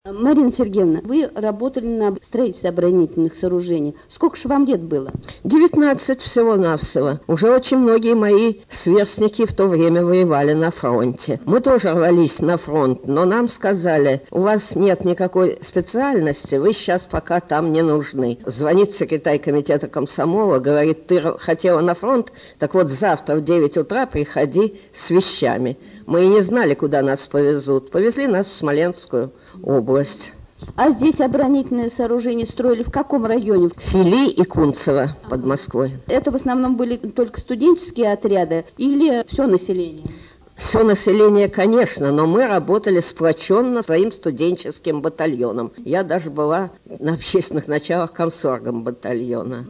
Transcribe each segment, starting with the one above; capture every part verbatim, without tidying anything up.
Марина Сергеевна, вы работали на строительстве оборонительных сооружений. Сколько же вам лет было? девятнадцать всего-навсего. Уже очень многие мои сверстники в то время воевали на фронте. Мы тоже рвались на фронт, но нам сказали: у вас нет никакой специальности, вы сейчас пока там не нужны. Звонит секретарь комитета комсомола, говорит: ты хотела на фронт, так вот завтра в девять утра приходи с вещами. Мы и не знали, куда нас повезут. Повезли нас в Смоленскую область. А здесь оборонительные сооружения строили в каком районе? Фили и Кунцево под Москвой. Это в основном были только студенческие отряды или все население? Все население, конечно, но мы работали сплоченно своим студенческим батальоном. Я даже была на общественных началах комсоргом батальона.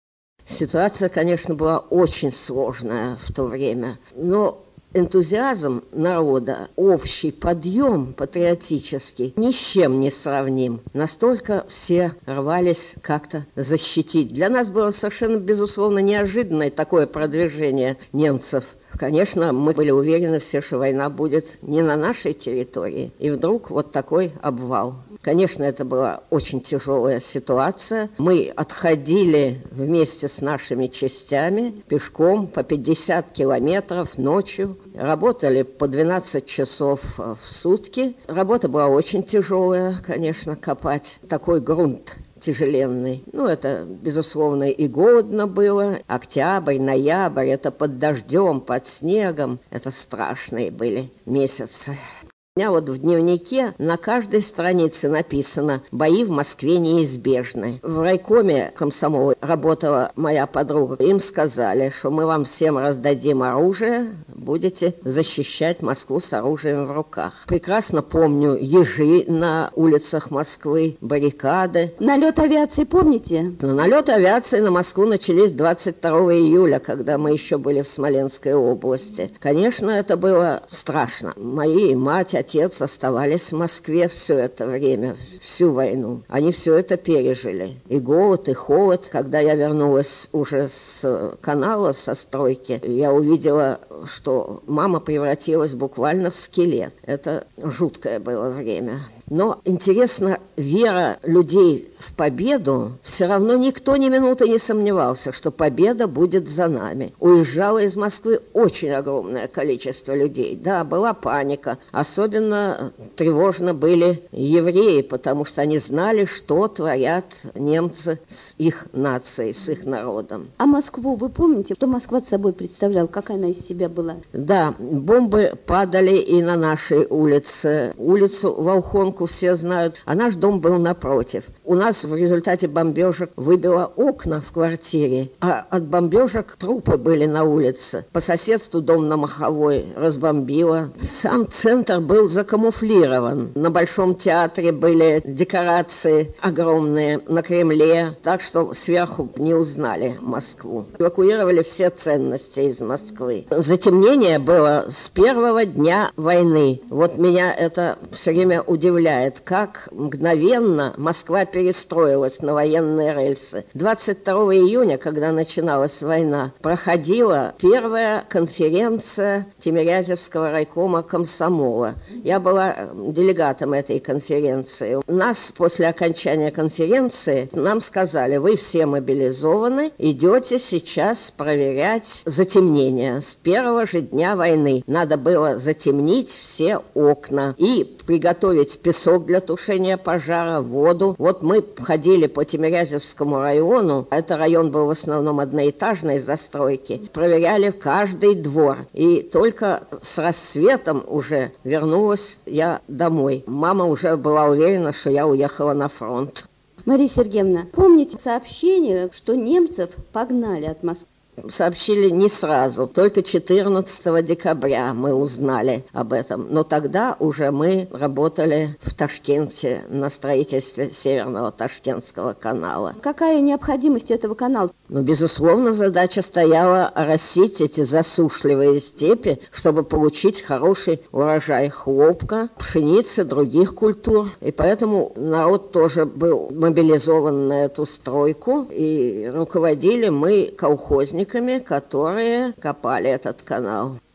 Ситуация, конечно, была очень сложная в то время, но энтузиазм народа, общий подъем патриотический ни с чем не сравним. Настолько все рвались как-то защитить. Для нас было совершенно, безусловно, неожиданное такое продвижение немцев. Конечно, мы были уверены все, что война будет не на нашей территории. И вдруг вот такой обвал. Конечно, это была очень тяжелая ситуация. Мы отходили вместе с нашими частями пешком по пятьдесят километров ночью. Работали по двенадцать часов в сутки. Работа была очень тяжелая, конечно, копать такой грунт тяжеленный. Ну, это, безусловно, и голодно было. Октябрь, ноябрь, это под дождем, под снегом. Это страшные были месяцы. У меня вот в дневнике на каждой странице написано: «Бои в Москве неизбежны». В райкоме комсомола работала моя подруга. Им сказали, что мы вам всем раздадим оружие, будете защищать Москву с оружием в руках. Прекрасно помню ежи на улицах Москвы, баррикады. Налет авиации помните? Но налет авиации на Москву начались двадцать второго июля, когда мы еще были в Смоленской области. Конечно, это было страшно. Мои мать, отец оставались в Москве все это время, всю войну. Они все это пережили. И голод, и холод. Когда я вернулась уже с канала, со стройки, я увидела, что мама превратилась буквально в скелет. Это жуткое было время. Но, интересно, вера людей в победу, все равно никто ни минуты не сомневался, что победа будет за нами. Уезжало из Москвы очень огромное количество людей. Да, была паника. Особенно тревожно были евреи, потому что они знали, что творят немцы с их нацией, с их народом. А Москву вы помните? Что Москва собой представляла? Как она из себя была? Да, бомбы падали и на нашей улице. Улицу Волхонку все знают, а наш дом был напротив. У нас в результате бомбежек выбило окна в квартире, а от бомбежек трупы были на улице. По соседству дом на Маховой разбомбило. Сам центр был закамуфлирован. На Большом театре были декорации огромные, на Кремле, так что сверху не узнали Москву. Эвакуировали все ценности из Москвы. Затемнение было с первого дня войны. Вот меня это все время удивляет, как мгновенно Москва перестроилась на военные рельсы. двадцать второго июня, когда начиналась война, проходила первая конференция Тимирязевского райкома комсомола. Я была делегатом этой конференции. Нас после окончания конференции нам сказали: вы все мобилизованы, идете сейчас проверять затемнение. С первого же дня войны надо было затемнить все окна и приготовить песок для тушения пожара, воду. Вот мы ходили по Тимирязевскому району, это район был в основном одноэтажной застройки, проверяли каждый двор. И только с рассветом уже вернулась я домой. Мама уже была уверена, что я уехала на фронт. Мария Сергеевна, помните сообщение, что немцев погнали от Москвы? Сообщили не сразу, только четырнадцатого декабря мы узнали об этом. Но тогда уже мы работали в Ташкенте на строительстве Северного Ташкентского канала. Какая необходимость этого канала? Ну, безусловно, задача стояла оросить эти засушливые степи, чтобы получить хороший урожай хлопка, пшеницы, других культур. И поэтому народ тоже был мобилизован на эту стройку. И руководили мы колхозниками, которые копали этот канал.